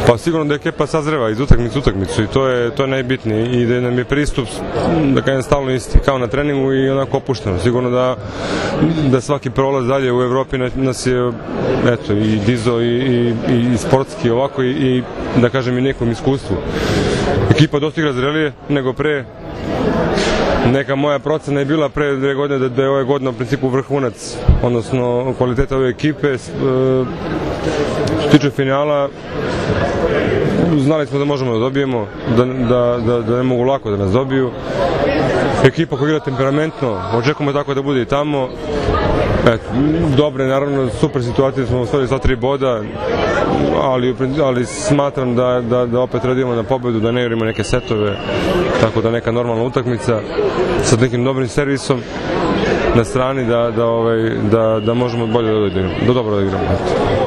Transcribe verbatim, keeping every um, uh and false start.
Pa sigurno da ekipa sazreva iz utakmice u utakmicu i to je, to je najbitnije i da nam je pristup, da kažem, stalno isti, kao na treningu i onako opušteno. Sigurno da, da svaki prolaz dalje u Evropi nas je, eto, i dizo i, i, i sportski ovako i, i da kažem i nekom iskustvu. Ekipa dosta igra zrelije nego pre. Neka moja procena je bila pre dve godine da, da je ove godine u principu vrhunac, odnosno kvaliteta ove ekipe. E, što tiče finala, znali smo da možemo da dobijemo, da, da, da, da ne mogu lako da nas dobiju. Ekipa koja igra temperamentno, očekujemo tako da bude i tamo. Eto, dobre, naravno, super situacije smo ostvarili sva tri boda, ali, ali smatram da, da, da opet radimo na pobedu, da ne igramo neke setove, tako da neka normalna utakmica sa nekim dobrim servisom na strani da, da, ovaj, da, da možemo bolje da igramo, da dobro da igramo.